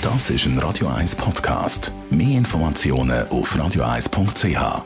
Das ist ein Radio 1 Podcast. Mehr Informationen auf radio1.ch.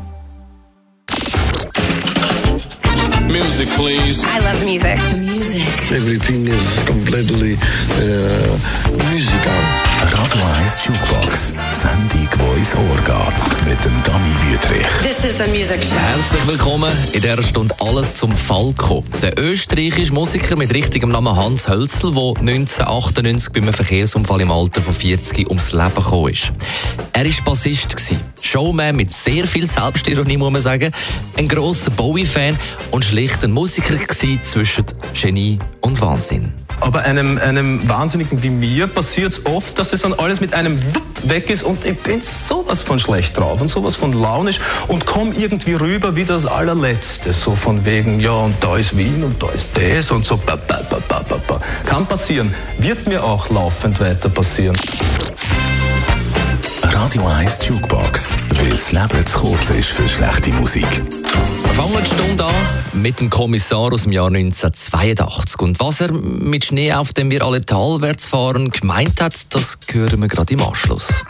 Music, please. I love music. Everything is completely musical. Radio 1 Jukebox. Sendung, die ins Ohr geht. Mit dem Dani Wüthrich. This is a music show. Herzlich willkommen in dieser Stunde «Alles zum Falco». Der österreichische Musiker mit richtigem Namen Hans Hölzl, der 1998 bei einem Verkehrsunfall im Alter von 40 ums Leben gekommen ist. Er war Bassist, Showman mit sehr viel Selbstironie, muss man sagen, ein grosser Bowie-Fan und schlicht ein Musiker zwischen Genie und Wahnsinn. Aber einem Wahnsinnigen wie mir passiert es oft, dass das dann alles mit einem weg ist und ich bin sowas von schlecht drauf und sowas von launisch und komme irgendwie rüber wie das Allerletzte. So von wegen, ja, und da ist Wien und da ist das und so. Kann passieren, wird mir auch laufend weiter passieren. Radio 1 Jukebox, weil das Leben zu kurz ist für schlechte Musik. Wir fangen die Stunde an mit dem Kommissar aus dem Jahr 1982. Und was er mit Schnee, auf dem wir alle talwärts fahren, gemeint hat, das hören wir gerade im Anschluss.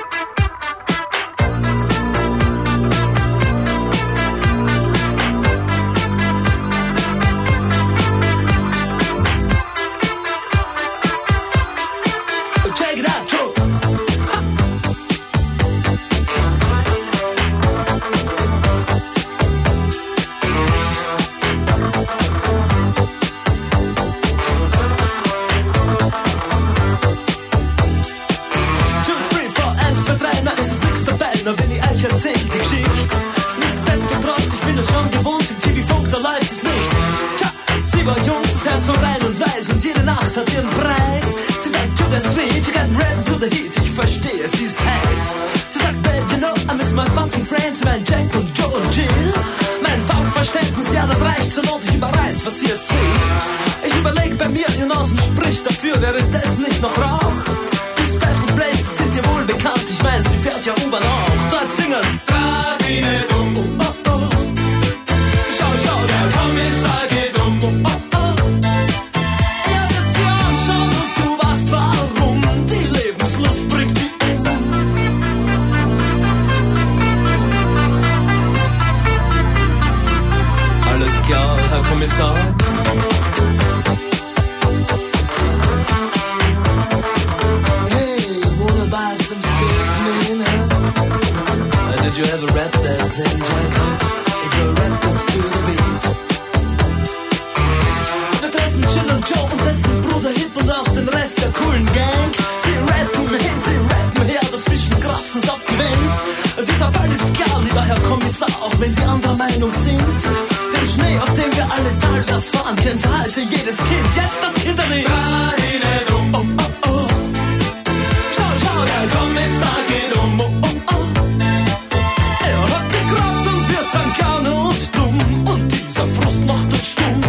Wenn ich euch erzähl die Geschichte. Nichtsdestotrotz, ich bin das schon gewohnt, im TV-Funk, da läuft es nicht. Tja, sie war jung, das Herz so rein und weiß und jede Nacht hat ihren Preis. Sie sagt, to the sweet, you got rap to the heat, ich verstehe, sie ist heiß. Sie sagt, babe, you know, I miss my funky friends, mein Jack und Joe und Jill. Mein Funkverständnis, ja, das reicht zur Not, ich überreiß, was hier ist will. Ich überleg bei mir, ihr Nasen spricht dafür, wäre das nicht noch Rauch? Die Special Places sind dir wohl bekannt, ich mein, sie fährt ja U-Bahn auch. Dort singen's Radine dumm, oh, oh, oh. Schau, schau, der Kommissar geht um, oh, oh, oh. Er wird dir anschauen und du weißt warum. Die Lebenslust bringt die um. Alles klar, Herr Kommissar. Did you ever rap that thing, Jack? Is your rap to the beat? Wir treffen Jill und Joe und dessen Bruder Hip und auch den Rest der coolen Gang. Sie rappen hin, sie rappen her, dazwischen kratzen's ab die Wind. Dieser Fall ist klar, lieber Herr Kommissar, auch wenn Sie anderer Meinung sind. Den Schnee, auf dem wir alle talwärts fahren, kennt heute jedes Kind. Jetzt das Kinderlied. Oh, oh, oh. Schau, schau, der Kommissar geht um, oh, oh. Frust macht uns stumm.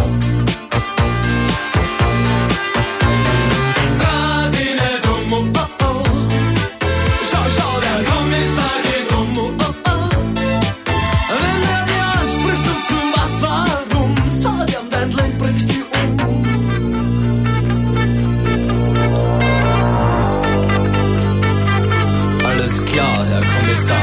Radine dumm, oh, oh, oh. Schau, schau, der Kommissar geht um, oh, oh, oh. Wenn er dir anspricht und du weißt warum, sag ihm, dein Leben bringt dich um. Alles klar, Herr Kommissar.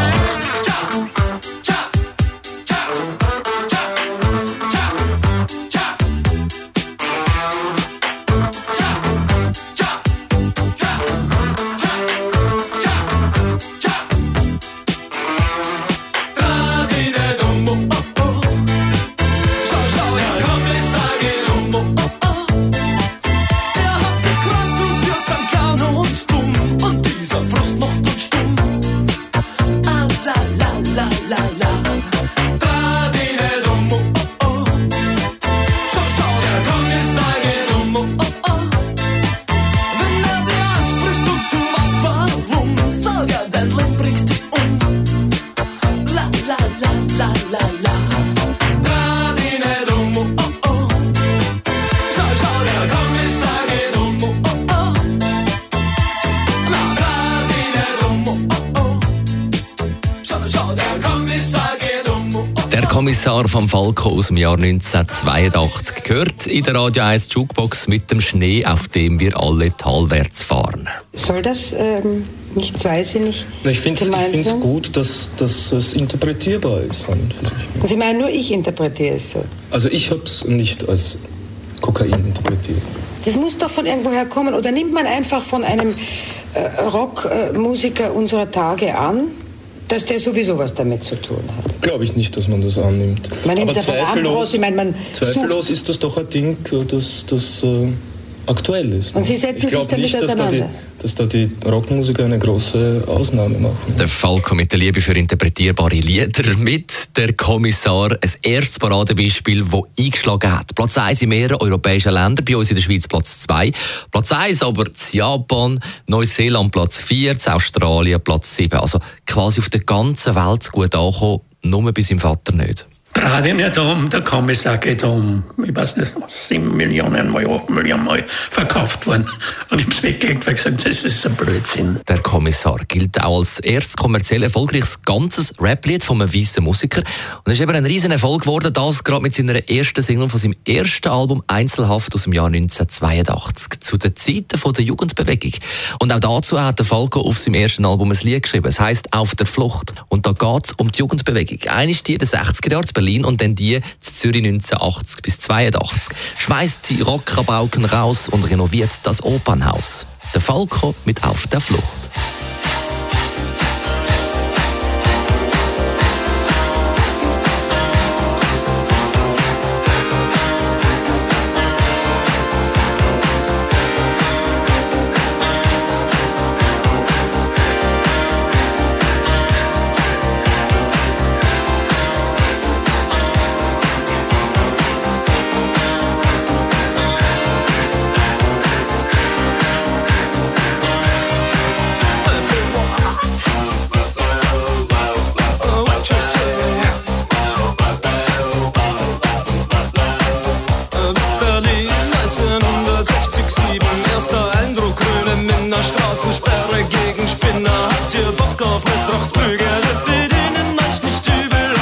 Kommissar vom Falco aus dem Jahr 1982 gehört in der Radio 1 Jukebox mit dem Schnee, auf dem wir alle talwärts fahren. Soll das nicht zweisinnig Ich finde es gut, dass es interpretierbar ist. Und Sie meinen, nur ich interpretiere es so? Also ich habe es nicht als Kokain interpretiert. Das muss doch von irgendwoher kommen. Oder nimmt man einfach von einem Rockmusiker unserer Tage an, dass der sowieso was damit zu tun hat? Glaube ich nicht, dass man das annimmt. Man nimmt es ja zweifellos ist das doch ein Ding, das aktuell ist. Und Sie setzen sich damit auseinander? Dass da die Rockmusiker eine große Ausnahme machen. Der Falco mit der Liebe für interpretierbare Lieder, mit der Kommissar, ein erstes Paradebeispiel, das eingeschlagen hat. Platz 1 in mehreren europäischen Ländern, bei uns in der Schweiz Platz 2. Platz 1 aber in Japan, Neuseeland Platz 4, Australien Platz 7. Also quasi auf der ganzen Welt gut angekommen, nur bei seinem Vater nicht. Der Radio nicht um, der Kommissar geht um. Ich weiß nicht, 7 Millionen Mal, 8 Millionen Mal verkauft worden. Und ich habe es weggelegt und gesagt, das ist ein Blödsinn. Der Kommissar gilt auch als erstes kommerziell erfolgreiches ganzes Rap-Lied von einem weißen Musiker. Und es ist eben ein riesen Erfolg geworden, das gerade mit seiner ersten Single von seinem ersten Album «Einzelhaft» aus dem Jahr 1982, zu den Zeiten der Jugendbewegung. Und auch dazu hat der Falco auf seinem ersten Album ein Lied geschrieben. Es heisst «Auf der Flucht». Und da geht es um die Jugendbewegung. Eine ist die der 60er Jahre Berlin und dann die zu Zürich 1980 bis 82. Schmeißt die Rockrabauken raus und renoviert das Opernhaus. Der Falco mit «Auf der Flucht». Straßensperre gegen Spinner. Habt ihr Bock auf Mittwochsprügel? Wir bedienen euch nicht übel.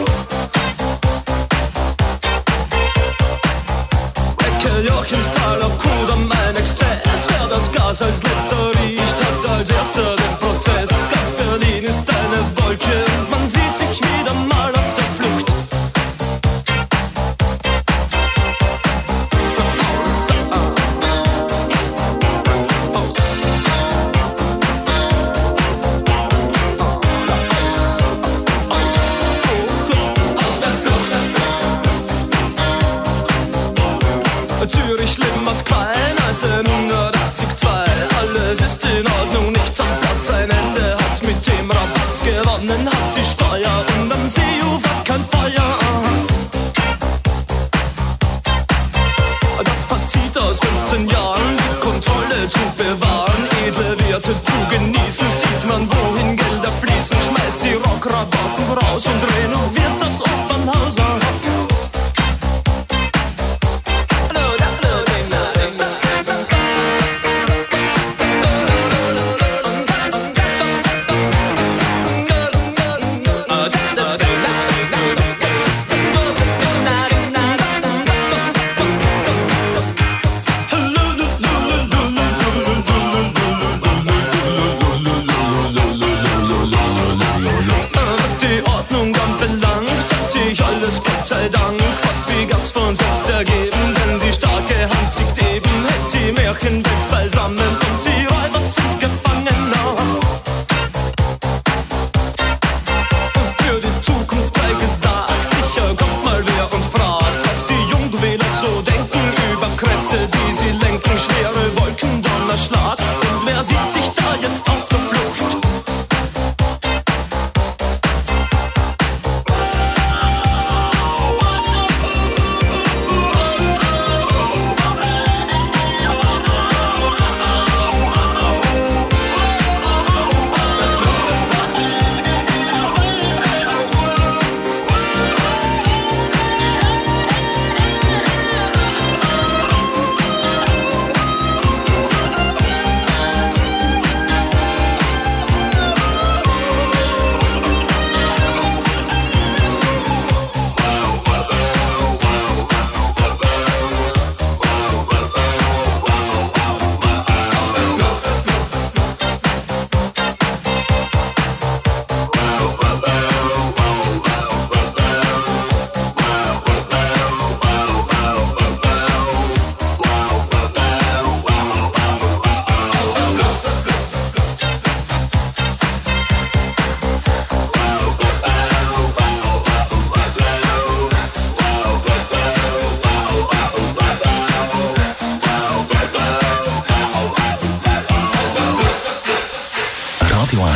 Ecke Joachimsthal, ob Kudamm, ein Exzess. Wer das Gas als letzter riecht, hat als erster den Prozess. Ganz Berlin ist eine Wolke und man sieht sich wieder mal auf der Flucht. Zürich schlimmert klein, 1982. Alles ist in Ordnung, nichts am Platz. Ein Ende hat's mit dem Rabatz gewonnen, hat die Steuer und am Seeufer kein Feuer. Das Fazit aus 15 Jahren, die Kontrolle zu bewahren. Edle Werte zu genießen, sieht man, wohin Gelder fließen. Schmeißt die Rockrabatten raus und renoviert das Opernhaus. Was die Ordnung anbelangt,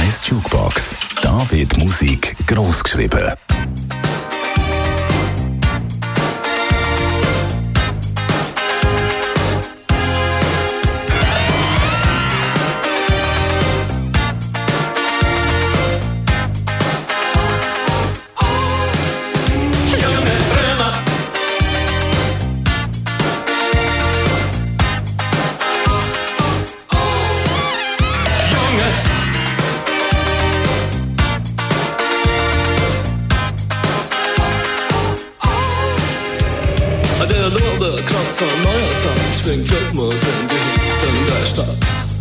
1 Jukebox. Da wird Musik gross geschrieben. Der Lorbeerkranz am Neuertag schwingt Rhythmus in die Hüften der Stadt.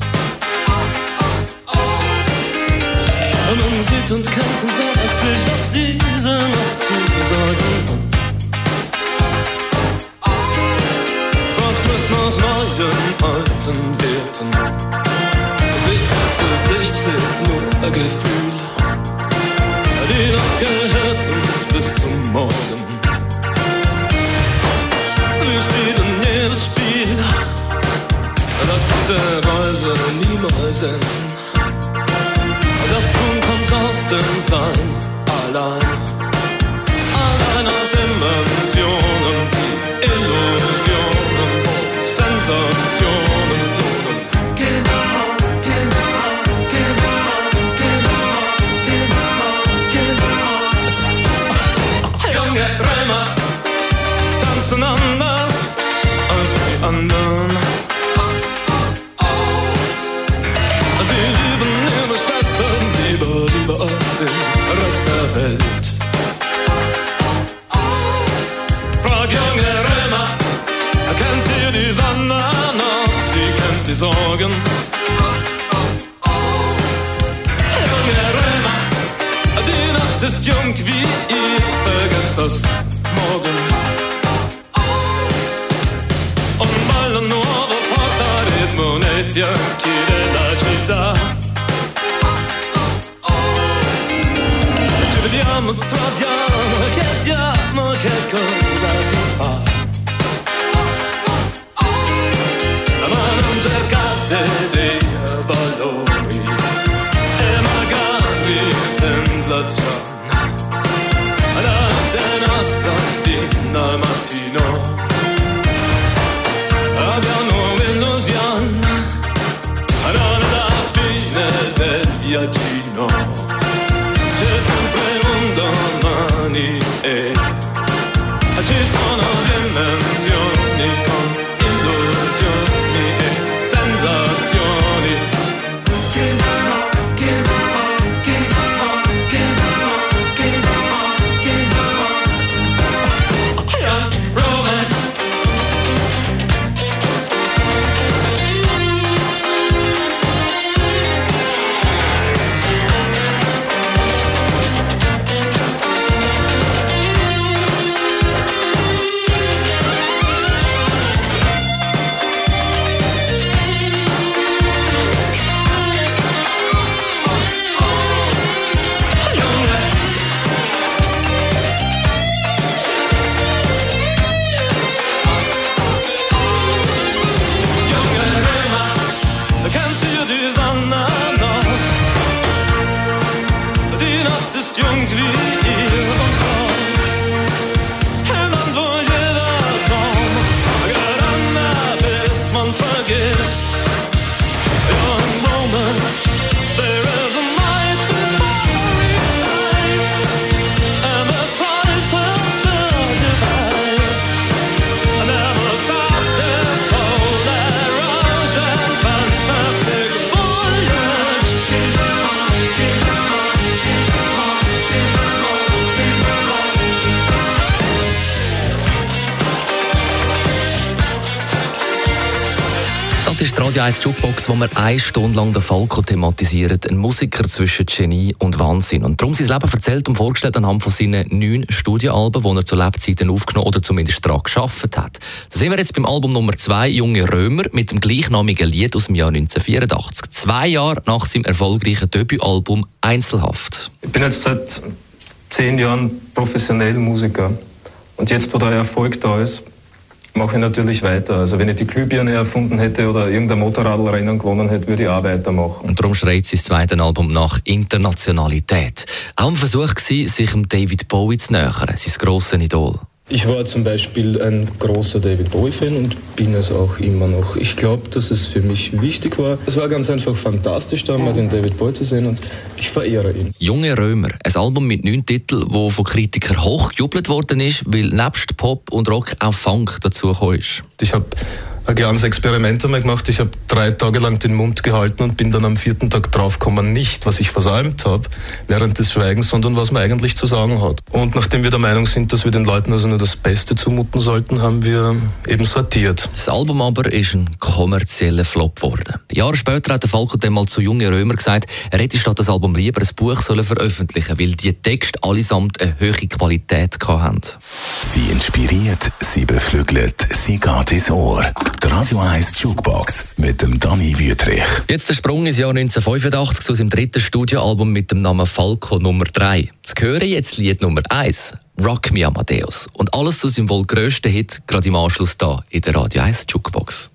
Man sieht und kennt und sagt sich, was diese Nacht zu sagen hat. Fragt müsst aus neuen, alten Werten. Sieht, was ist nicht, zählt nur ein Gefühl. Die Nacht gehört uns bis zum Morgen. Wir spielen jedes Spiel, dass diese Reise niemals enden. Das Tun kommt aus dem Sein allein. Allein aus Inventionen, Illusionen und Sensationen. Junge Römer tanzen anders als die anderen. Sie lieben ihre Schwestern lieber als den Rest der Welt. Frag junge Römer, kennt ihr die Sonne noch? Sie kennt die Sorgen. Junge Römer, die Nacht ist jung wie ihr, vergesst das morgen. Un nuovo portaritmo nei fianchi della città. Ci vediamo, troviamo, chiediamo che cosa si fa. Ma non cercate dei valori e magari sensazioni. La notte nostra fino al mattino. Abbiamo illusione, non alla fine del viaggino. C'è sempre un domani e ci sono dimensioni con illusioni e sensazioni. Das ist die Radio 1 Jukebox, wo wir 1 Stunde lang den Falco thematisieren. Ein Musiker zwischen Genie und Wahnsinn. Und darum sein Leben erzählt und vorgestellt anhand von seinen 9 Studioalben, die er zu Lebzeiten aufgenommen oder zumindest daran gearbeitet hat. Da sind wir jetzt beim Album Nummer 2, Junge Römer, mit dem gleichnamigen Lied aus dem Jahr 1984. 2 Jahre nach seinem erfolgreichen Debütalbum Einzelhaft. Ich bin jetzt seit 10 Jahren professionell Musiker. Und jetzt, wo der Erfolg da ist, mache ich natürlich weiter. Also wenn ich die Glühbirne erfunden hätte oder irgendein Motorradrennen gewonnen hätte, würde ich auch weitermachen. Und darum schreit sein zweites Album nach Internationalität. Auch ein Versuch war, sich David Bowie zu nähern, sein grosses Idol. Ich war zum Beispiel ein großer David Bowie-Fan und bin es auch immer noch. Ich glaube, dass es für mich wichtig war. Es war ganz einfach fantastisch, da mal den David Bowie zu sehen und ich verehre ihn. «Junge Römer», ein Album mit 9 Titeln, das von Kritikern hoch gejubelt worden ist, weil nebst Pop und Rock auch Funk dazugekommen ist. Ich habe ein kleines Experiment einmal gemacht. Ich habe 3 Tage lang den Mund gehalten und bin dann am 4. Tag draufgekommen, nicht was ich versäumt habe während des Schweigens, sondern was man eigentlich zu sagen hat. Und nachdem wir der Meinung sind, dass wir den Leuten also nur das Beste zumuten sollten, haben wir eben sortiert. Das Album aber ist ein kommerzieller Flop geworden. Jahre später hat der Falco dann mal zu «Junge Römer» gesagt, er hätte statt das Album lieber ein Buch veröffentlichen, weil die Texte allesamt eine hohe Qualität hatten. Sie inspiriert, sie beflügelt, sie geht ins Ohr. Die Radio 1 Jukebox mit dem Dani Wüthrich. Jetzt der Sprung ins Jahr 1985 aus dem 3. Studioalbum mit dem Namen Falco Nummer 3. Zu hören jetzt Lied Nummer 1, «Rock Me Amadeus». Und alles zu seinem wohl grössten Hit, gerade im Anschluss da in der Radio 1 Jukebox.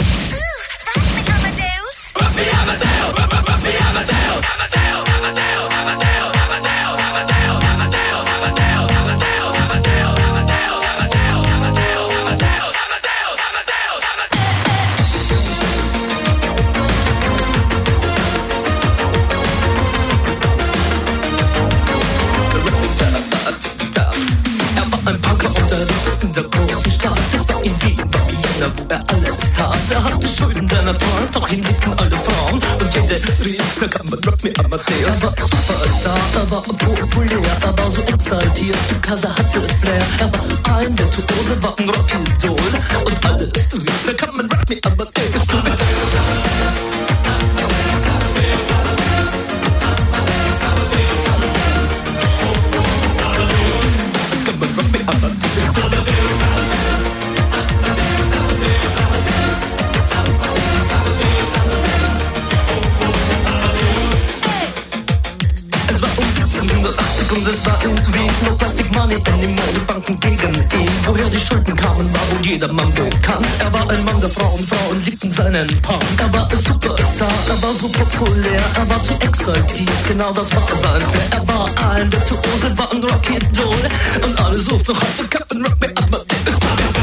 wo er alles tat. Er hatte Schulden, der Natur, doch ihn liebten alle Frauen. Und jede rief, na kann man Rock Me Amadeus. Er war Superstar, er war populär, er war so exaltiert, because er hatte Flair. Er war ein Virtuose, war ein Rockidol. Und alles rief, na kann man Rock Me Amadeus. Und es war irgendwie no Plastic Money anymore, die Banken gegen ihn. Woher die Schulden kamen, war wohl jedermann bekannt. Er war ein Mann der Frauen, Frauen liebten seinen Punk. Er war ein Superstar, er war so populär, er war zu exaltiert, genau das war sein Flair. Er war ein Virtuose, war ein Rockidol. Und alle suchten noch heute Captain Rock Me Amadeus.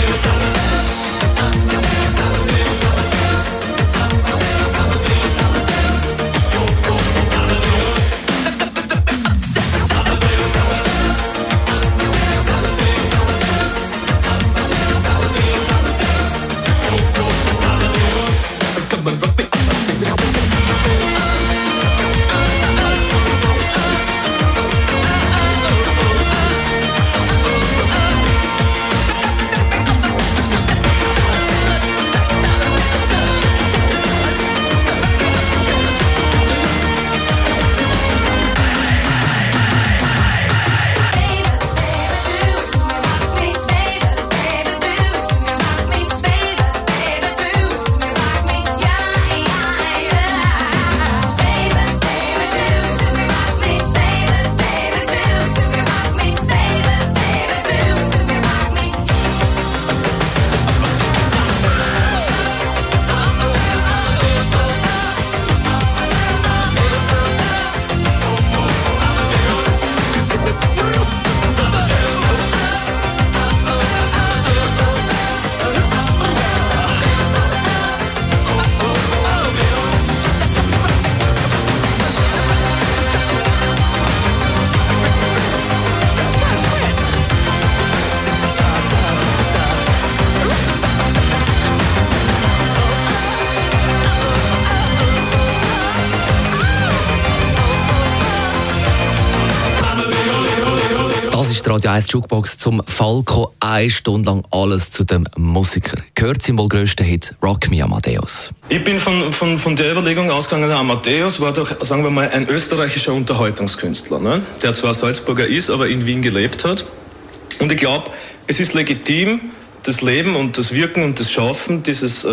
Das ist die Radio 1 Jukebox zum Falco. 1 Stunde lang alles zu dem Musiker. Gehört zum wohl grössten Hit Rock Me Amadeus. Ich bin von der Überlegung ausgegangen, der Amadeus war doch, sagen wir mal, ein österreichischer Unterhaltungskünstler, ne? Der zwar Salzburger ist, aber in Wien gelebt hat. Und ich glaube, es ist legitim, das Leben und das Wirken und das Schaffen dieses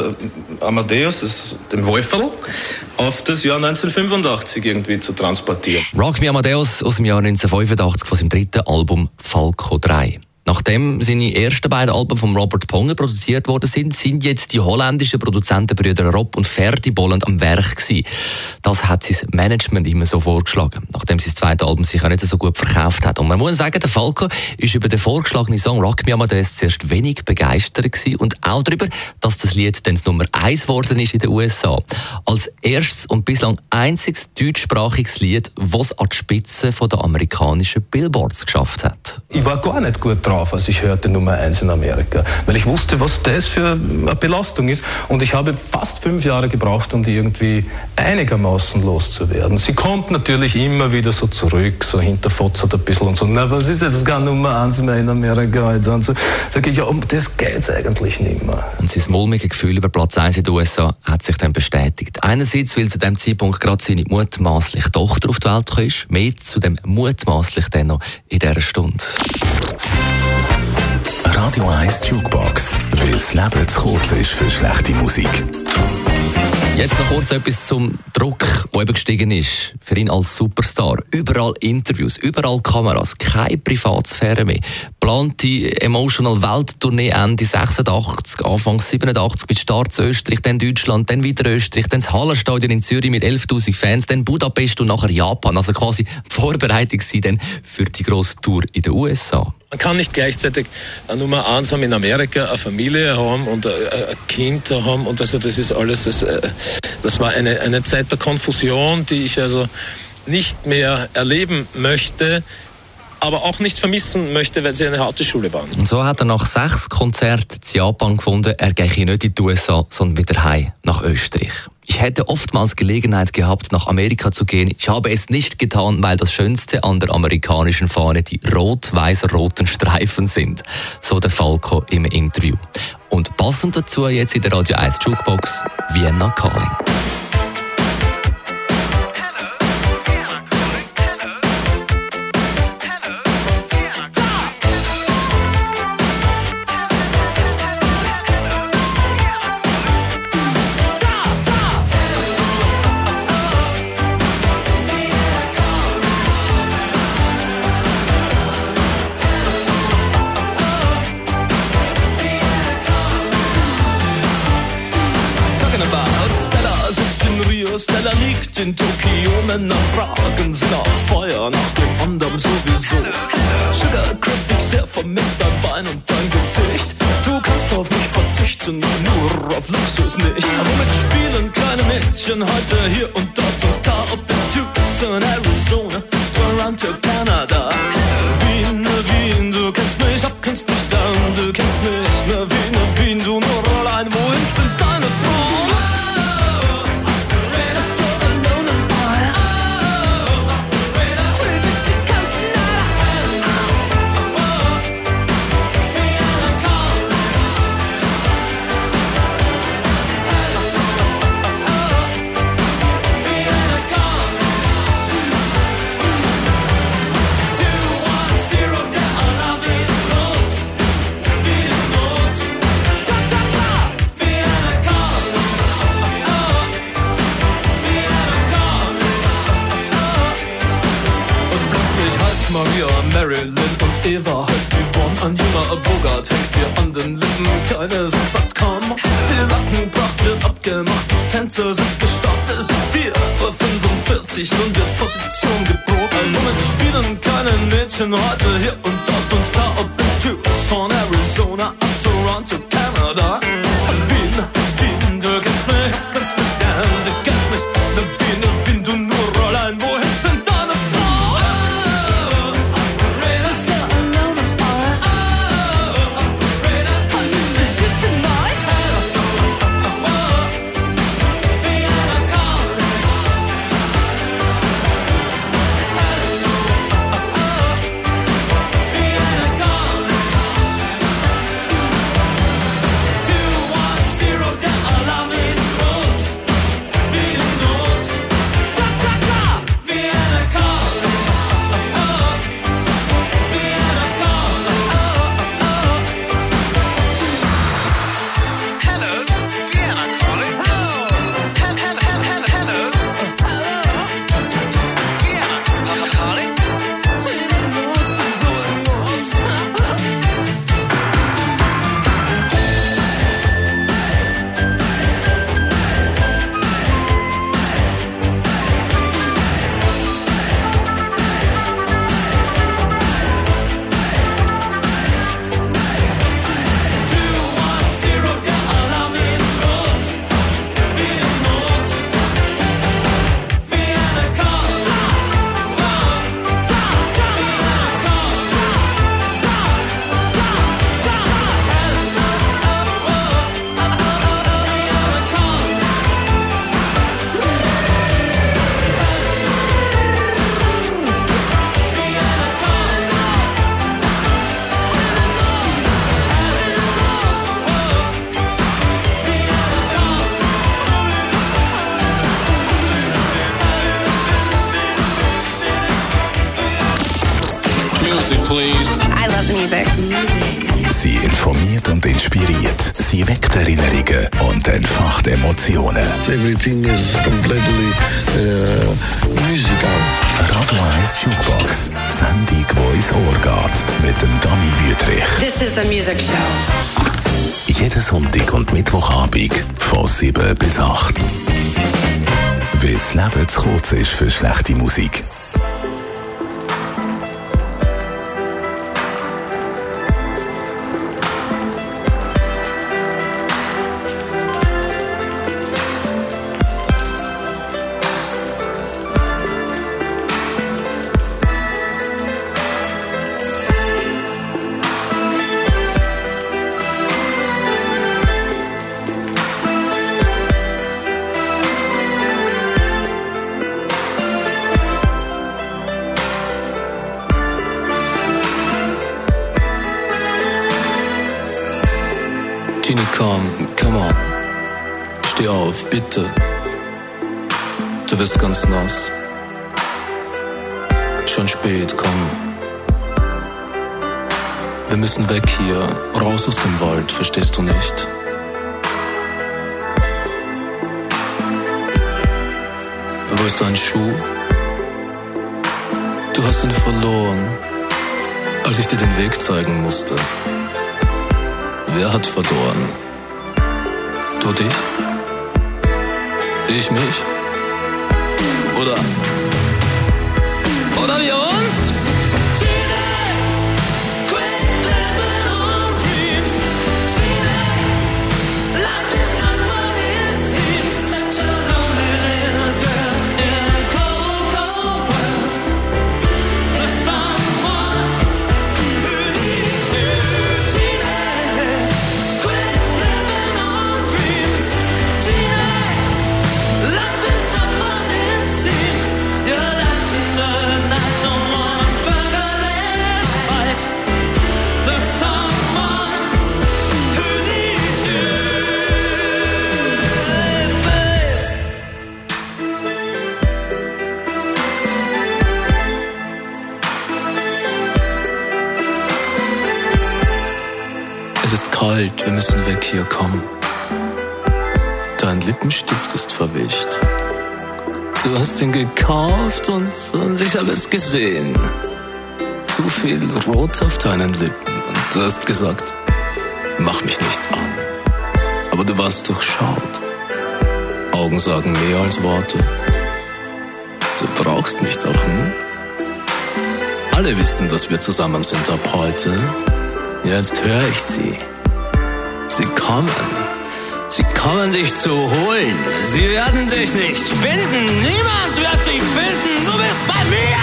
Amadeus, dem Wolferl, auf das Jahr 1985 irgendwie zu transportieren. Rock Me Amadeus aus dem Jahr 1985 von seinem 3. Album Falco 3. Nachdem seine ersten beiden Alben von Robert Ponger produziert worden sind jetzt die holländischen Produzentenbrüder Rob und Ferdi Bolland am Werk gewesen. Das hat sein Management immer so vorgeschlagen, nachdem sein zweites Album sich auch nicht so gut verkauft hat. Und man muss sagen, der Falco ist über den vorgeschlagenen Song Rock Me Amadeus zuerst wenig begeistert gewesen und auch darüber, dass das Lied dann das Nummer 1 geworden ist in den USA. Als erstes und bislang einziges deutschsprachiges Lied, das an die Spitze der amerikanischen Billboards geschafft hat. Ich war gar nicht gut drauf, als ich hörte Nummer 1 in Amerika, weil ich wusste, was das für eine Belastung ist. Und ich habe fast 5 Jahre gebraucht, um die irgendwie einigermaßen loszuwerden. Sie kommt natürlich immer wieder so zurück, so hinterfotzert ein bisschen und so, na, was ist jetzt gar Nummer 1 mehr in Amerika? Und so sage ich, ja, um das geht's eigentlich nicht mehr. Und sein mulmige Gefühl über Platz 1 in den USA hat sich dann bestätigt. Einerseits, weil zu dem Zeitpunkt gerade seine mutmaßliche Tochter auf die Welt kam, mehr zu dem mutmaßlich dann noch in dieser Stunde. Radio 1 Jukebox, weil das Leben zu kurz ist für schlechte Musik. Jetzt noch kurz etwas zum Druck, der eben gestiegen ist. Für ihn als Superstar. Überall Interviews, überall Kameras, keine Privatsphäre mehr. Plante Emotional Welttournee Ende 86, Anfang 87 mit Start in Österreich, dann Deutschland, dann wieder Österreich, dann das Hallenstadion in Zürich mit 11'000 Fans, dann Budapest und nachher Japan. Also quasi die Vorbereitung dann für die grosse Tour in den USA. Man kann nicht gleichzeitig Nummer 1 haben in Amerika, eine Familie haben und ein Kind haben und also das ist alles, das war eine Zeit der Konfusion, die ich also nicht mehr erleben möchte, aber auch nicht vermissen möchte, weil sie eine harte Schule waren. Und so hat er nach 6 Konzerten in Japan gefunden, er gehe nicht in die USA, sondern wieder heim nach Österreich. Ich hätte oftmals Gelegenheit gehabt, nach Amerika zu gehen. Ich habe es nicht getan, weil das Schönste an der amerikanischen Fahne die rot-weiß-roten Streifen sind. So der Falco im Interview. Und passend dazu jetzt in der Radio 1 Jukebox Vienna Calling. Stella liegt in Tokio, Männer fragen sie nach Feuer, nach dem anderen sowieso. Sugar Chris, dich sehr vermisst, dein Bein und dein Gesicht. Du kannst auf mich verzichten, nur auf Luxus nicht. Womit spielen kleine Mädchen heute hier und dort und da? Ob in Tucson, Arizona, Toronto, Kanada. Wien, Wien, du kennst mich ab, kennst mich dann, du kennst mich, Wien, du nur allein, wohin sind deine Frauen? Maria, Marilyn und Eva heißt Yvonne. Ein junger Bogart hängt hier an den Lippen. Keine Songs hat kaum. Die Lackenpracht wird abgemacht. Die Tänzer sind gestartet. Es ist 4:45 Uhr. Nun wird Position geboten. Womit spielen kleine Mädchen heute hier und dort und da? Ob in Tucson, Arizona, ab Toronto, Kanada. Wien, Wien, du kennst mich, kennst mich gern, du kennst mich. Wien, Wien, du nur allein. Wohin sind deine Frauen? music, please. I love music. Sie informiert und inspiriert. Sie weckt Erinnerungen und entfacht Emotionen. Everything is completely musical. Radio 1 Jukebox. Sendung, die ins Ohr geht. Mit dem Dani Wüthrich. This is a music show. Jeden Sonntag und Mittwochabend von 7 bis 8. Weil das Leben zu kurz ist für schlechte Musik. Genie, come on. Steh auf, bitte. Du wirst ganz nass. Schon spät, komm. Wir müssen weg hier, raus aus dem Wald, verstehst du nicht? Wo ist dein Schuh? Du hast ihn verloren, als ich dir den Weg zeigen musste. Wer hat verloren? Du dich? Ich mich? Oder wir uns? Es ist kalt, wir müssen weg hier, komm. Dein Lippenstift ist verwischt. Du hast ihn gekauft und ich habe es gesehen. Zu viel Rot auf deinen Lippen. Und du hast gesagt, mach mich nicht an. Aber du warst durchschaut. Augen sagen mehr als Worte. Du brauchst mich doch, hm? Alle wissen, dass wir zusammen sind ab heute. Jetzt höre ich sie. Sie kommen. Sie kommen dich zu holen. Sie werden dich nicht finden. Niemand wird dich finden. Du bist bei mir.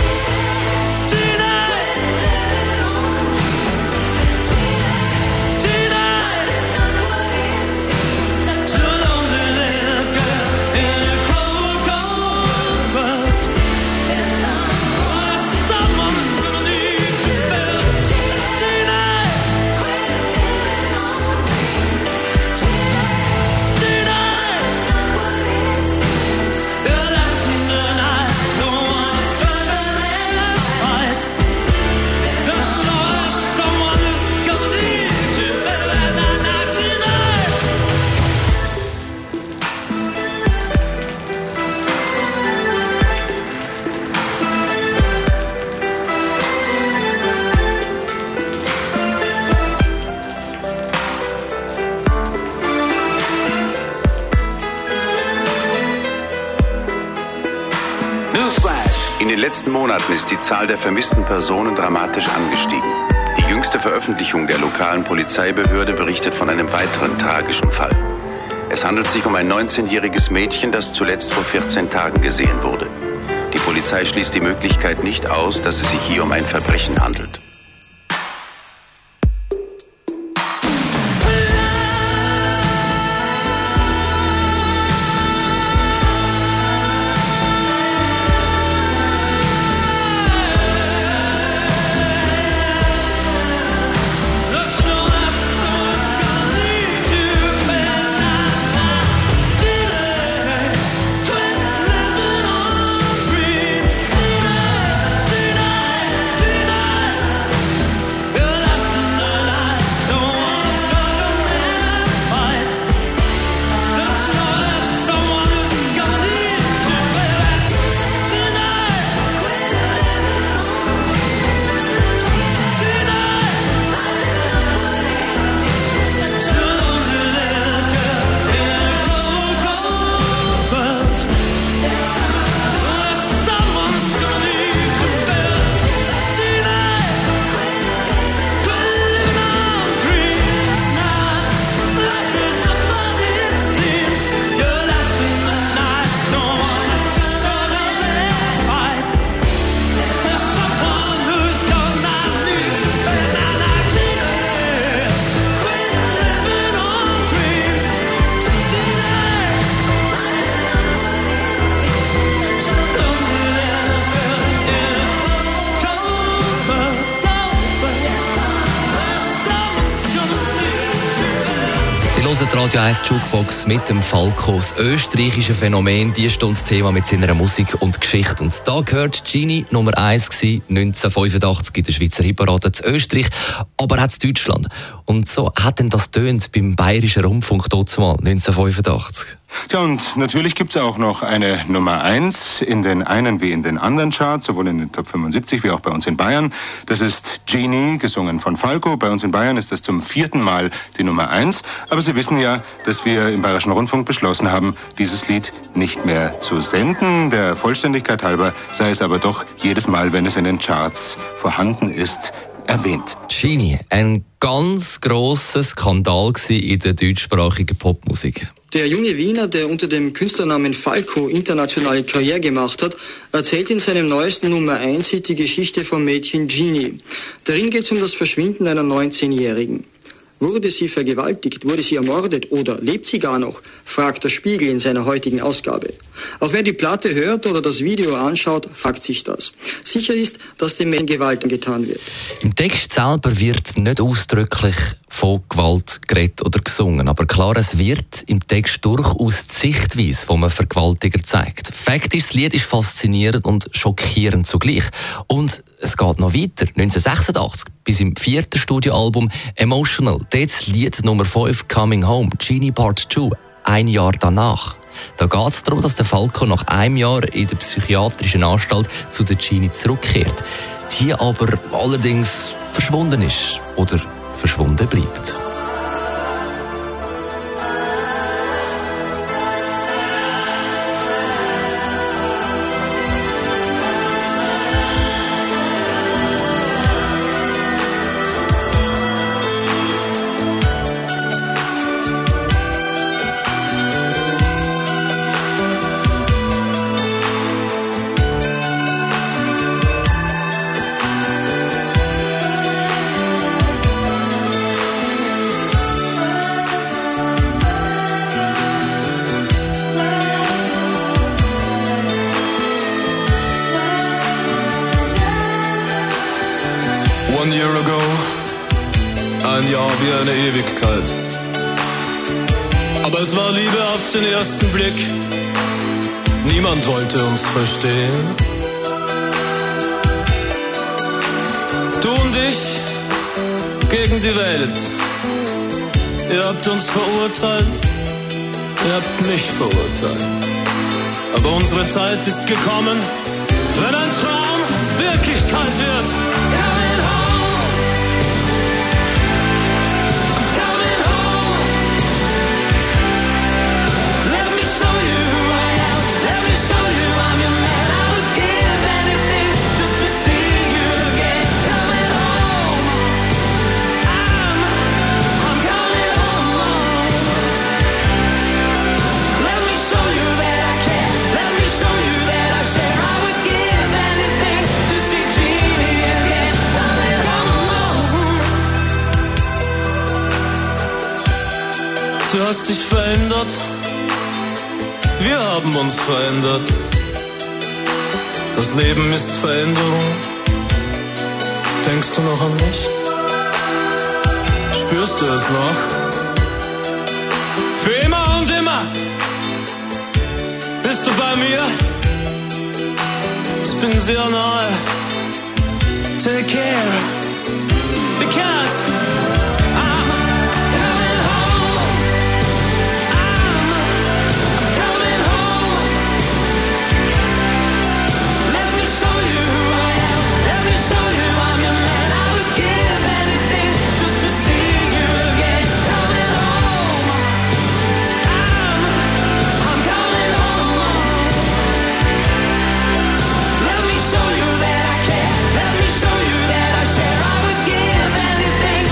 In den letzten Monaten ist die Zahl der vermissten Personen dramatisch angestiegen. Die jüngste Veröffentlichung der lokalen Polizeibehörde berichtet von einem weiteren tragischen Fall. Es handelt sich um ein 19-jähriges Mädchen, das zuletzt vor 14 Tagen gesehen wurde. Die Polizei schließt die Möglichkeit nicht aus, dass es sich hier um ein Verbrechen handelt. Radio 1 Jukebox mit dem Falco. Das österreichische Phänomen, die Stunde Thema mit seiner Musik und Geschichte. Und da gehört Genie Nummer 1 gewesen, 1985 in der Schweizer Hitparade zu Österreich, aber auch zu Deutschland. Und so hat denn das tönt beim Bayerischen Rundfunk dort mal 1985. Tja, und natürlich gibt's auch noch eine Nummer 1 in den einen wie in den anderen Charts, sowohl in den Top 75 wie auch bei uns in Bayern. Das ist Genie, gesungen von Falco. Bei uns in Bayern ist das zum 4. Mal die Nummer 1. Aber Sie wissen ja, dass wir im Bayerischen Rundfunk beschlossen haben, dieses Lied nicht mehr zu senden. Der Vollständigkeit halber sei es aber doch jedes Mal, wenn es in den Charts vorhanden ist, erwähnt. Genie, ein ganz grosser Skandal in der deutschsprachigen Popmusik. Der junge Wiener, der unter dem Künstlernamen Falco internationale Karriere gemacht hat, erzählt in seinem neuesten Nummer 1-Hit die Geschichte vom Mädchen Genie. Darin geht es um das Verschwinden einer 19-Jährigen. Wurde sie vergewaltigt, wurde sie ermordet oder lebt sie gar noch, fragt der Spiegel in seiner heutigen Ausgabe. Auch wer die Platte hört oder das Video anschaut, fragt sich das. Sicher ist, dass dem Mädchen Gewalt getan wird. Im Text selber wird nicht ausdrücklich von Gewalt geredet oder gesungen, aber klar, es wird im Text durchaus die Sichtweise von einem Vergewaltiger gezeigt. Fakt ist, das Lied ist faszinierend und schockierend zugleich. Und es geht noch weiter. 1986 bis im 4. Studioalbum Emotional, dort das Lied Nummer 5 Coming Home, Genie Part 2, ein Jahr danach. Da geht es darum, dass der Falco nach einem Jahr in der psychiatrischen Anstalt zu der Genie zurückkehrt, die aber allerdings verschwunden ist oder verschwunden bleibt. One year ago, ein Jahr wie eine Ewigkeit. Aber es war Liebe auf den ersten Blick. Niemand wollte uns verstehen. Du und ich gegen die Welt. Ihr habt uns verurteilt, ihr habt mich verurteilt. Aber unsere Zeit ist gekommen, wenn ein Traum Wirklichkeit wird. Coming home. I'm coming home. Let me show you who I am. Let me show you I'm your man. I would give anything just to see you again. Coming home. I'm coming home. Let me show you that I care. Let me show you that I share. I would give anything to see Genie again. Coming home. Du hast dich verändert. Wir haben uns verändert. Das Leben ist Veränderung. Denkst du noch an mich? Spürst du es noch? Für immer und immer bist du bei mir. Ich bin sehr nahe. Take care. Because I'm coming home. I'm coming home. Let me show you who I am. Let me show you I'm your man. I would give anything just to see you again. Coming home. I'm coming home. Let me show you that I care. Let me show you that I share. I would give anything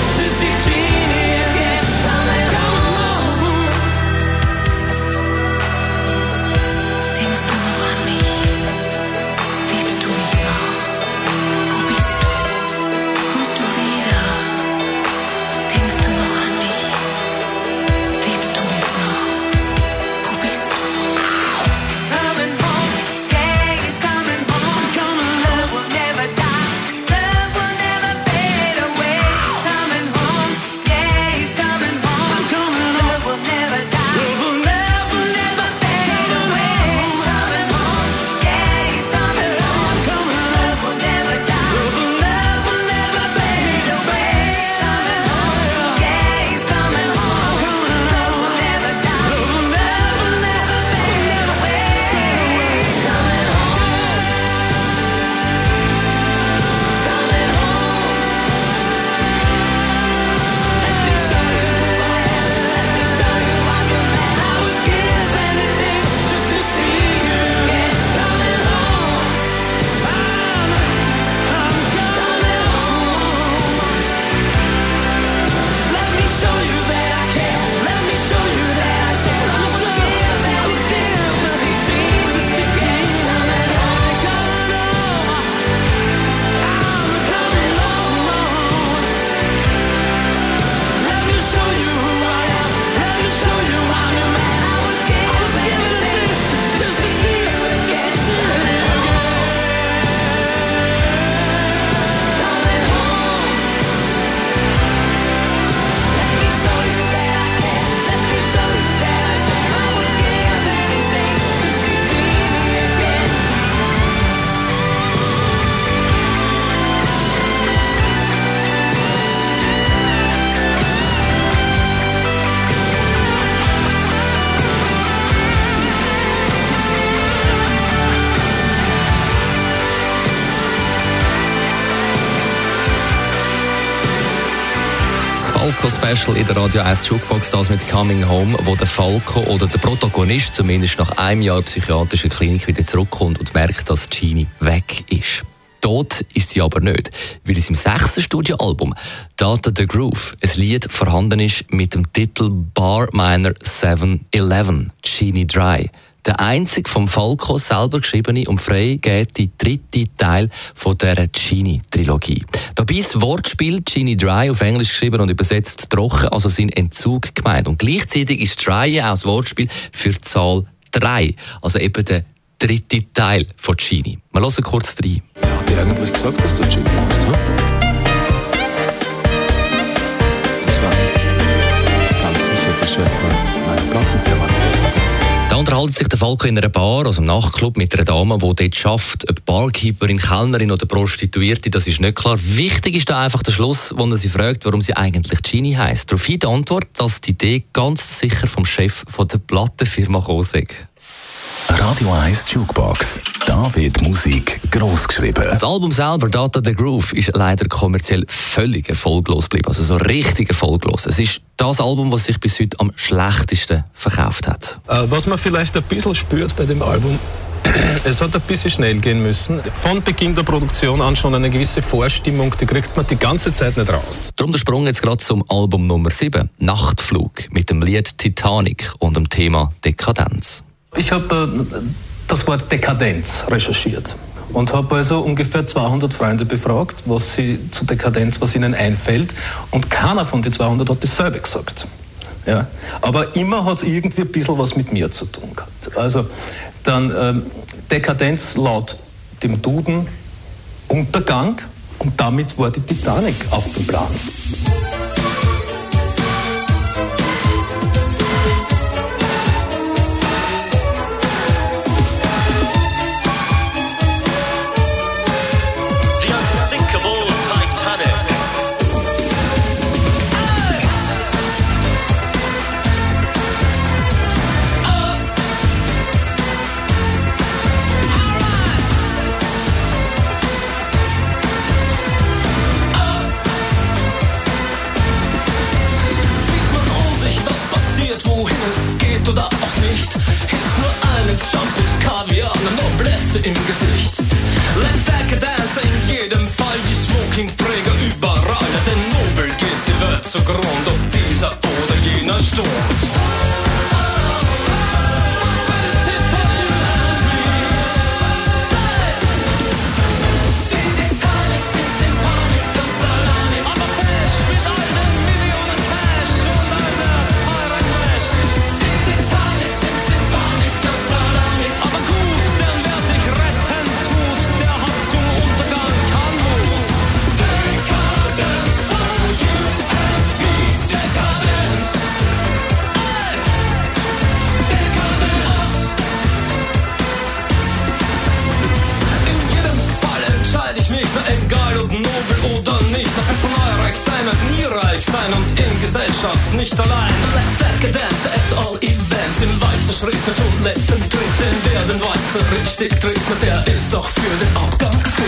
Falco-Special in der Radio 1 Jukebox, das mit Coming Home, wo der Falco oder der Protagonist zumindest nach einem Jahr psychiatrischer Klinik wieder zurückkommt und merkt, dass Genie weg ist. Tot ist sie aber nicht, weil in seinem 6. Studioalbum «Data the Groove» ein Lied vorhanden ist mit dem Titel «Bar Minor 711» «Genie Dry». Der einzige vom Falco selber geschriebene und freigegebene 3. Teil von dieser Genie-Trilogie. Dabei ist das Wortspiel Genie Dry auf Englisch geschrieben und übersetzt trocken, also sein Entzug gemeint. Und gleichzeitig ist Dry auch das Wortspiel für die Zahl 3, also eben der 3. Teil von Genie. Wir hören kurz rein. Wer hat dir eigentlich gesagt, dass du Genie hast? Hm? Das war ganz sicher der Chef meiner Plattenfirma gewesen. Da unterhält sich der Falco in einer Bar, also im Nachtclub, mit einer Dame, die dort arbeitet. Ob Barkeeperin, Kellnerin oder Prostituierte, das ist nicht klar. Wichtig ist da einfach der Schluss, wo er sie fragt, warum sie eigentlich Genie heisst. Daraufhin die Antwort, dass die Idee ganz sicher vom Chef von der Plattenfirma gekommen ist. Radio 1 Jukebox. Da wird Musik gross geschrieben. Das Album selber, «Data the Groove», ist leider kommerziell völlig erfolglos geblieben. Also so richtig erfolglos. Es ist das Album, das sich bis heute am schlechtesten verkauft hat. Was man vielleicht ein bisschen spürt bei dem Album, es hat ein bisschen schnell gehen müssen. Von Beginn der Produktion an schon eine gewisse Vorstimmung, die kriegt man die ganze Zeit nicht raus. Darum der Sprung jetzt gerade zum Album Nummer 7, «Nachtflug», mit dem Lied «Titanic» und dem Thema «Dekadenz». Ich habe das Wort Dekadenz recherchiert und habe also ungefähr 200 Freunde befragt, was sie zu Dekadenz, was ihnen einfällt, und keiner von den 200 hat dasselbe gesagt. Ja? Aber immer hat es irgendwie ein bisschen was mit mir zu tun gehabt. Also dann Dekadenz laut dem Duden Untergang, und damit war die Titanic auf dem Plan. Oder auch nicht, hilft nur eines: Shampoos, Kaviar, eine Noblesse im Gesicht. Let's take a dance, in jedem Fall die Smoking-Träger überall. Denn nobel geht die Welt zugrund, ob dieser oder jener Sturm. Und in Gesellschaft nicht allein. Let's take a dance at all events. In weite Schritte zum letzten Tritt. Denn wer den Walzer richtig tritt, der ist doch für den Abgang fit.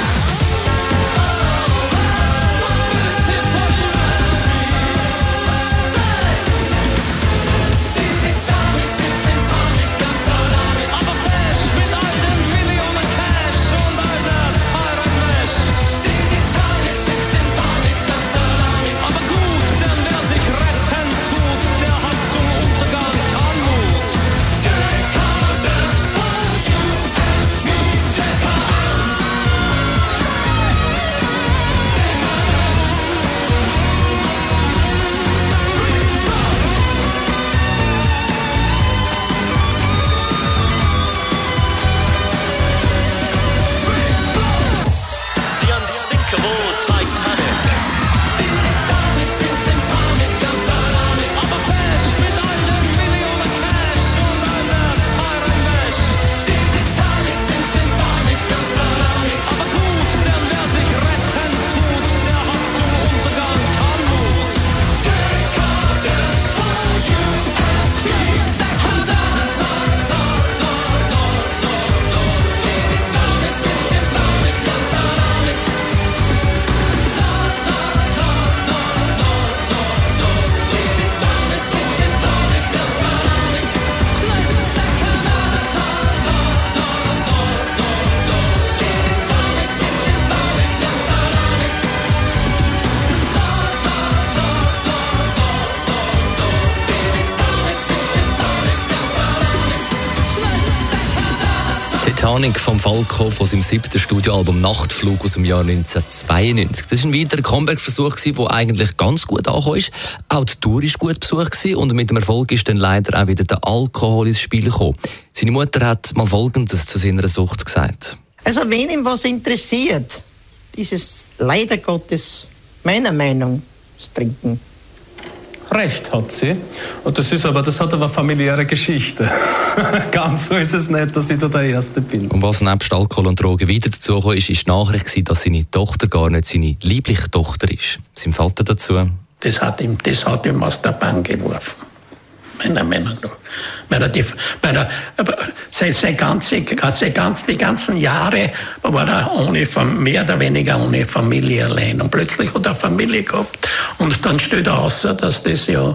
Sonic vom Falco von seinem 7. Studioalbum «Nachtflug» aus dem Jahr 1992. Das war ein weiterer Comeback-Versuch, der eigentlich ganz gut angekommen ist. Auch die Tour war gut besucht und mit dem Erfolg ist dann leider auch wieder der Alkohol ins Spiel gekommen. Seine Mutter hat mal Folgendes zu seiner Sucht gesagt. Also wenn ihm was interessiert, ist es leider Gottes meiner Meinung das Trinken. Recht hat sie. Und das hat aber familiäre Geschichte. Ganz so ist es nicht, dass ich da der Erste bin. Und was nebst Alkohol und Drogen wieder dazugekommen ist, ist die Nachricht, dass seine Tochter gar nicht seine liebliche Tochter ist. Sein Vater dazu. Das hat ihm aus der Bahn geworfen. Meiner Meinung nach. Die ganzen Jahre war er mehr oder weniger ohne Familie allein. Und plötzlich hat er Familie gehabt. Und dann steht außer, dass das ja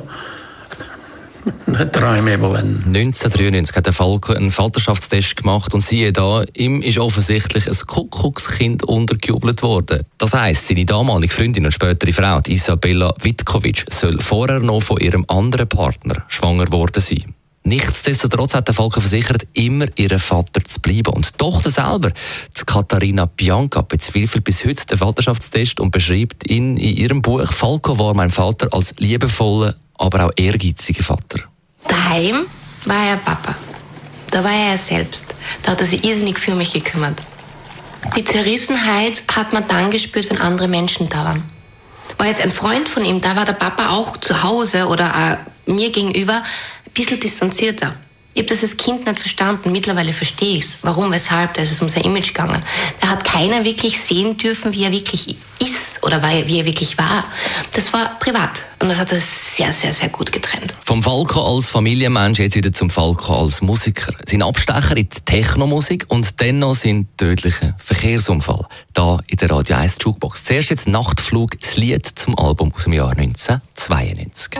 Träume waren. 1993 hat der Falco einen Vaterschaftstest gemacht und siehe da, ihm ist offensichtlich ein Kuckuckskind untergejubelt worden. Das heisst, seine damalige Freundin und spätere Frau, Isabella Vitkovic, soll vorher noch von ihrem anderen Partner schwanger worden sein. Nichtsdestotrotz hat der Falco versichert, immer ihr Vater zu bleiben. Und die Tochter selber, die Katharina Bianca, bezweifelt bis heute den Vaterschaftstest und beschreibt ihn in ihrem Buch «Falco war mein Vater» als liebevoller, aber auch ehrgeiziger Vater. Daheim war er Papa. Da war er selbst. Da hat er sich irrsinnig für mich gekümmert. Die Zerrissenheit hat man dann gespürt, wenn andere Menschen da waren. War jetzt ein Freund von ihm, da war der Papa auch zu Hause oder mir gegenüber ein bisschen distanzierter. Ich habe das als Kind nicht verstanden. Mittlerweile verstehe ich es. Warum, weshalb? Da ist es um sein Image gegangen. Da hat keiner wirklich sehen dürfen, wie er wirklich ist oder wie er wirklich war. Das war privat. Und das hat er sehr, sehr, sehr gut getrennt. Vom Falco als Familienmensch jetzt wieder zum Falco als Musiker. Sein Abstecher in die Technomusik und dann noch sein tödlicher Verkehrsunfall. Da in der Radio 1 Jukebox. Zuerst jetzt «Nachtflug», das Lied zum Album aus dem Jahr 1992.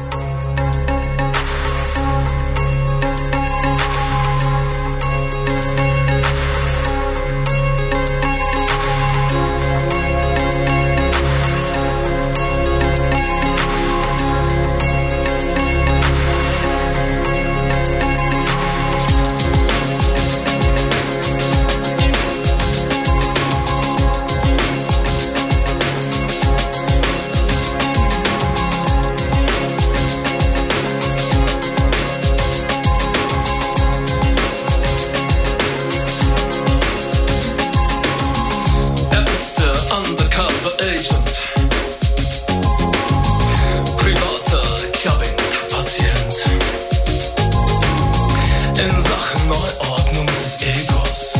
In Sachen Neuordnung des Egos.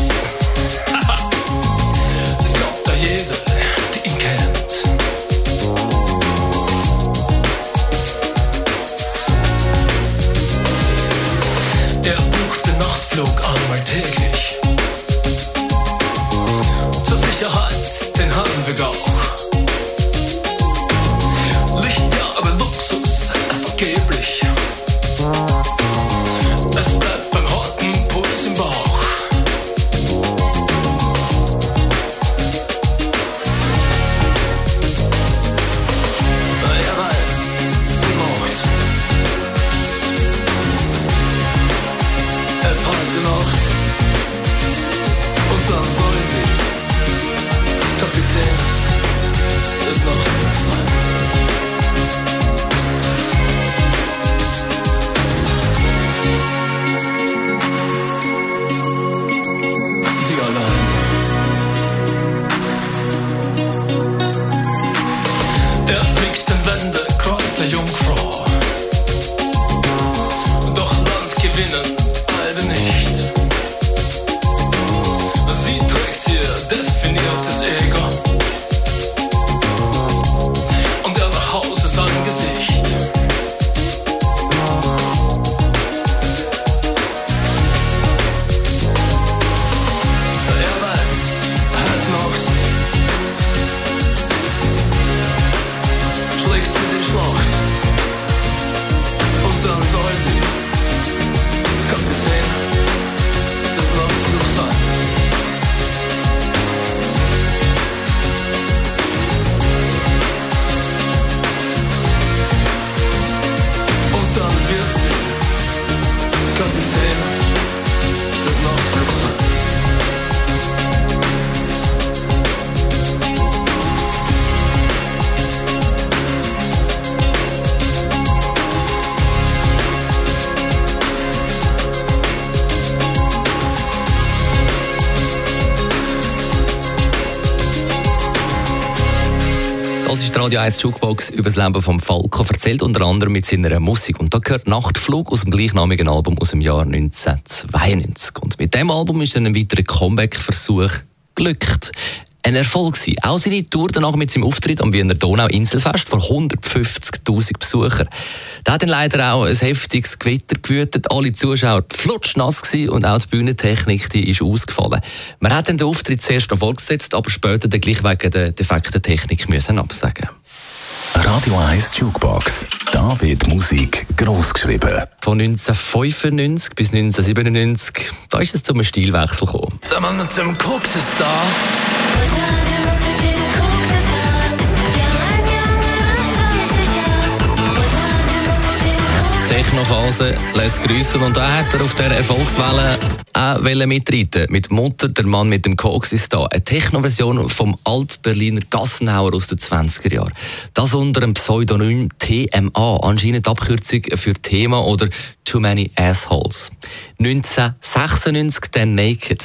Das glaubt da jeder, die ihn kennt. Er bucht den Nachtflug einmal täglich. Zur Sicherheit, den haben wir auch. Licht ja, aber Luxus, vergeblich. Es bleibt beim Horten Puls im Bauch. Er weiß, sie macht es heute Nacht. Und dann soll sie Kapitän des Nachtflugs sein. Er fliegt den Wendekreuz der Jungfrau. Doch Land gewinnen beide nicht. Sie trägt ihr definiertes Ego. Radio 1 Jukebox über das Leben von Falco erzählt, unter anderem mit seiner Musik. Und da gehört Nachtflug aus dem gleichnamigen Album aus dem Jahr 1992. Und mit diesem Album ist dann ein weiterer Comeback-Versuch glückt. Ein Erfolg war auch seine Tour danach mit seinem Auftritt am Wiener Donau-Inselfest vor 150'000 Besuchern. Da hat dann leider auch ein heftiges Gewitter gewütet, alle Zuschauer flutschnass gewesen und auch die Bühnentechnik die ist ausgefallen. Man hat dann den Auftritt zuerst noch fortgesetzt, aber später dann gleich wegen der defekten Technik müssen absagen. Radio 1 Jukebox. Da wird Musik gross geschrieben. Von 1995 bis 1997, da ist es zu einem Stilwechsel gekommen. Der Mann mit dem Koks ist da. Technophase lässt grüßen und da hat er auf der Erfolgswelle auch mitreiten. Mit Mutter, der Mann mit dem Koks ist da. Eine Techno-Version vom Alt-Berliner Gassenhauer aus den 20er Jahren. Das unter dem Pseudonym TMA, anscheinend Abkürzung für Thema oder Too Many Assholes. 1996 dann Naked.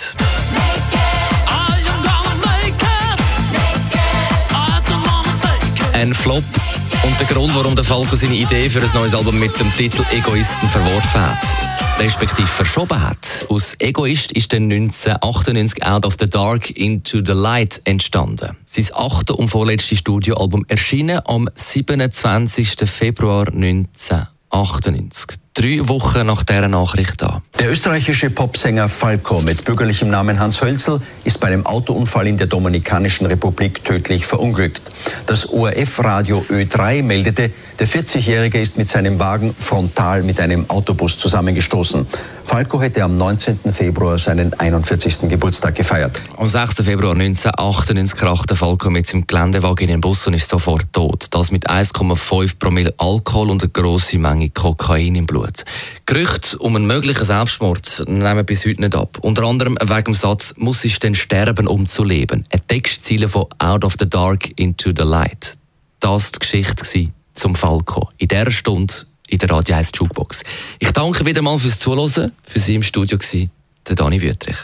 Ein Flop. Und der Grund, warum der Falco seine Idee für ein neues Album mit dem Titel Egoisten verworfen hat, respektive verschoben hat. Aus Egoist ist dann 1998 Out of the Dark Into the Light entstanden. Sein 8. und vorletztes Studioalbum erschienen am 27. Februar 1998. 3 Wochen nach dieser Nachricht da. Der österreichische Popsänger Falco mit bürgerlichem Namen Hans Hölzl ist bei einem Autounfall in der Dominikanischen Republik tödlich verunglückt. Das ORF-Radio Ö3 meldete, der 40-Jährige ist mit seinem Wagen frontal mit einem Autobus zusammengestoßen. Falco hätte am 19. Februar seinen 41. Geburtstag gefeiert. Am 6. Februar 1998 krachte Falco mit seinem Geländewagen in den Bus und ist sofort tot. Das mit 1,5 Promille Alkohol und einer grossen Menge Kokain im Blut. Gerüchte um einen möglichen Selbstmord nehmen bis heute nicht ab. Unter anderem wegen dem Satz «Muss ich denn sterben, um zu leben?» Eine Textziele von «Out of the Dark into the Light». Das war die Geschichte zum Falco. In dieser Stunde in der Radio 1 Jukebox. Ich danke wieder mal fürs Zuhören. Für Sie im Studio war der Dani Wüthrich.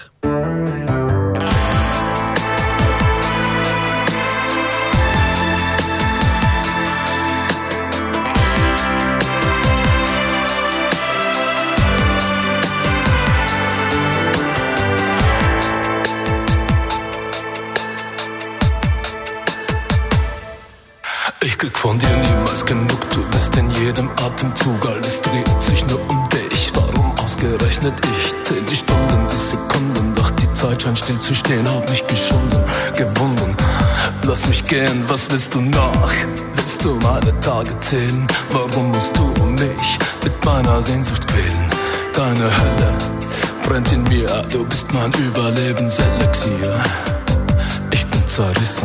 Ich krieg von dir niemals genug, du bist in jedem Atemzug, alles dreht sich nur um dich. Warum ausgerechnet ich? Zähl die Stunden, die Sekunden, doch die Zeit scheint still zu stehen, hab mich geschunden, gewunden. Lass mich gehen, was willst du noch? Willst du meine Tage zählen? Warum musst du mich mit meiner Sehnsucht quälen? Deine Hölle brennt in mir, du bist mein Überlebenselixier. Ich bin zerrissen.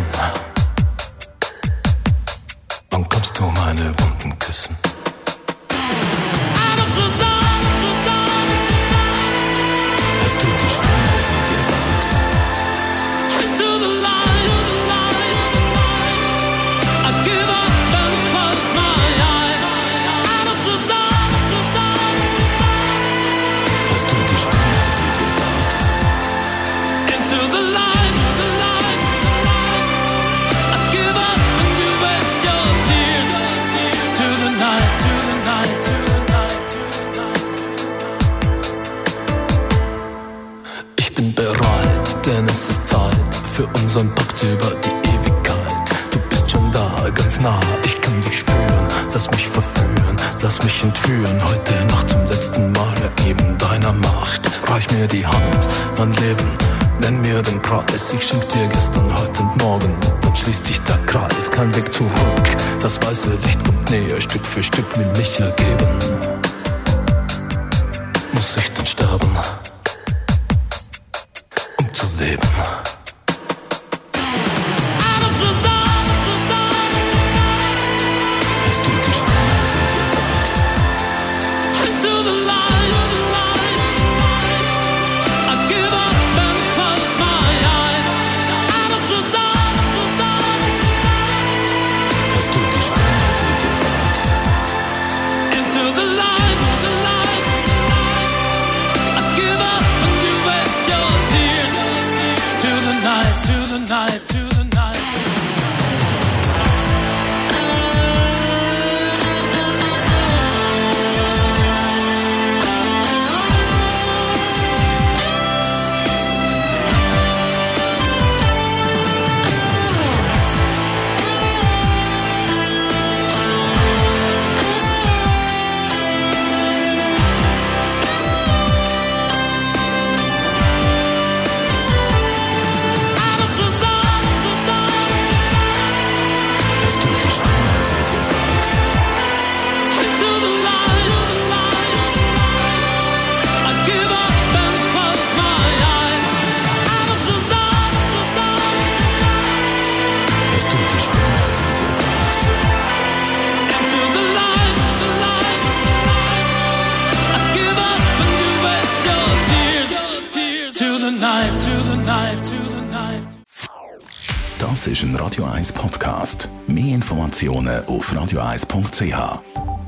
Wann kommst du meine Wunden küssen? Hörst du die Stimme, die dir sagt? Into the light, I give up and close my eyes. Out of the dark, hörst du die Stimme, die dir sagt? Into the light. Ich bin bereit, denn es ist Zeit für unseren Pakt über die Ewigkeit. Du bist schon da, ganz nah, ich kann dich spüren. Lass mich verführen, lass mich entführen. Heute Nacht zum letzten Mal ergeben deiner Macht. Reich mir die Hand, mein Leben, nenn mir den Preis. Ich schenk dir gestern, heute und morgen. Dann schließt sich der Kreis, kein Weg zurück. Das weiße Licht kommt näher, Stück für Stück will mich ergeben. Muss ich denn sterben, um zu leben? Hörst du die Stimme, die dir sagt? Into the light, I give up and close my eyes. Out of the dark, hörst du die Stimme, die dir sagt? Into the light. night, to the night, to the night. Das ist ein Radio 1 Podcast. Mehr Informationen auf radio1.ch.